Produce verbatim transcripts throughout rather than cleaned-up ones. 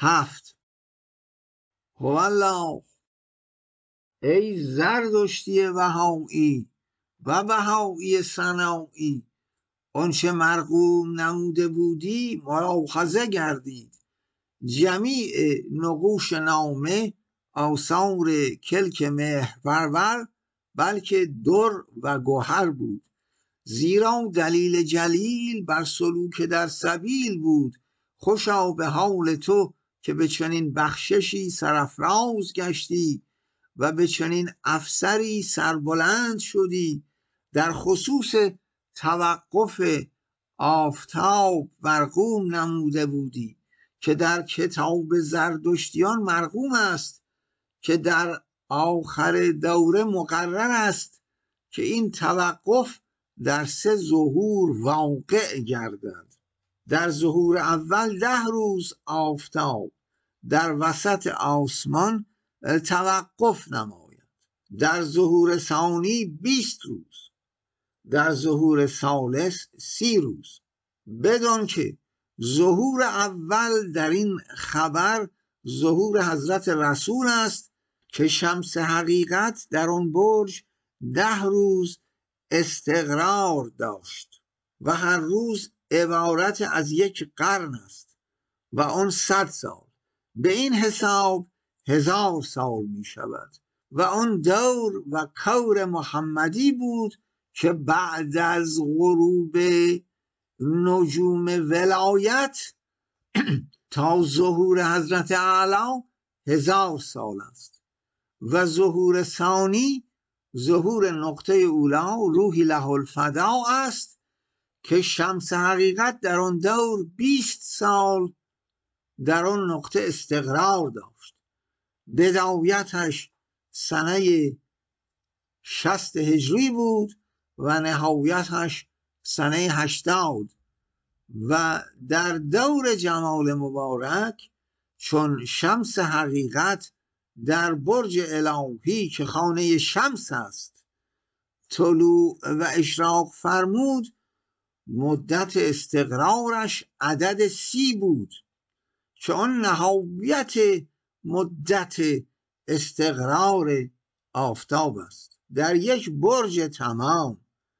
هفت. هوالله، ای زردشتی بهایی و بهایی سنایی، آنچه مرقوم نموده بودی ملاحظه گردید. جمیع نقوش نامه آثار کلک مهرپرور بلکه در و گوهر بود، زیرا دلیل جلیل بر سلوک در سبیل بود. خوشا به حال تو که به چنین بخششی سرافراز گشتی و به چنین افسری سربلند شدی. در خصوص توقف آفتاب مرقوم نموده بودی که در کتاب زردشتیان مرقوم است که در آخر دوره مقرر است که این توقف در سه ظهور واقع گردد. در ظهور اول ده روز آفتاب در وسط آسمان توقف نماید، در ظهور ثانی بیست روز، در ظهور ثالث سی روز. بدان که ظهور اول در این خبر ظهور حضرت رسول است که شمس حقیقت در آن برج ده روز استقرار داشت و هر روز عبارت از یک قرن است و آن صد سال. به این حساب هزار سال می شود و آن دور و کور محمدی بود که بعد از غروب نجوم ولایت تا ظهور حضرت اعلی هزار سال است و ظهور ثانی ظهور نقطه اولا روحی له الفدا است که شمس حقیقت در آن دور بیست سال در آن نقطه استقرار داشت. بدایتش سنه شصت هجری بود و نهایتش سنه هشتاد و در دور جمال مبارک چون شمس حقیقت در برج الهی که خانه شمس است طلوع و اشراق فرمود، مدت استقرارش عدد سی بود که آن نهایت مدت استقرار آفتاب است در یک برج تمام.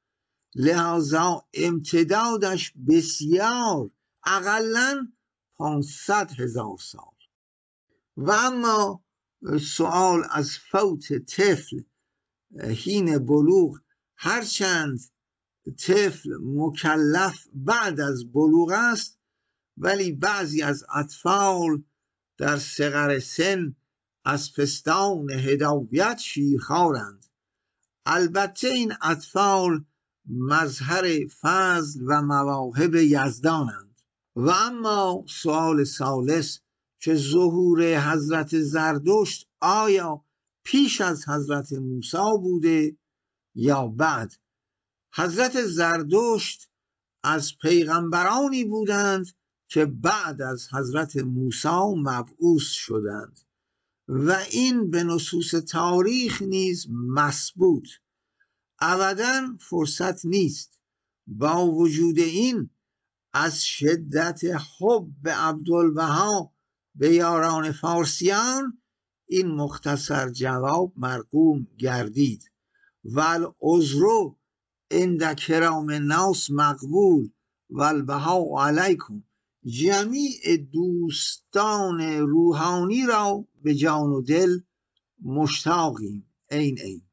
لحاظا امتدادش بسیار، اقلاً پانصد هزار سال. و اما سوال از فوت طفل حین بلوغ، هرچند طفل مکلف بعد از بلوغ است ولی بعضی از اطفال در صغر سن از پستان هدایت شیرخوارند. البته این اطفال مظهر فضل و مواهب یزدانند. و اما سوال ثالث که ظهور حضرت زردشت آیا پیش از حضرت موسی بوده یا بعد؟ حضرت زردشت از پیغمبرانی بودند که بعد از حضرت موسی مبعوث شدند و این به نصوص تاریخ نیز مثبوت. ابداً فرصت نیست با وجود این از شدت حب عبدالبها به یاران فارسیان این مختصر جواب مرقوم گردید. والعذر عند کرام الناس مقبول والبها علیکم. جمیع دوستان روحانی را به جان و دل مشتاقیم. این این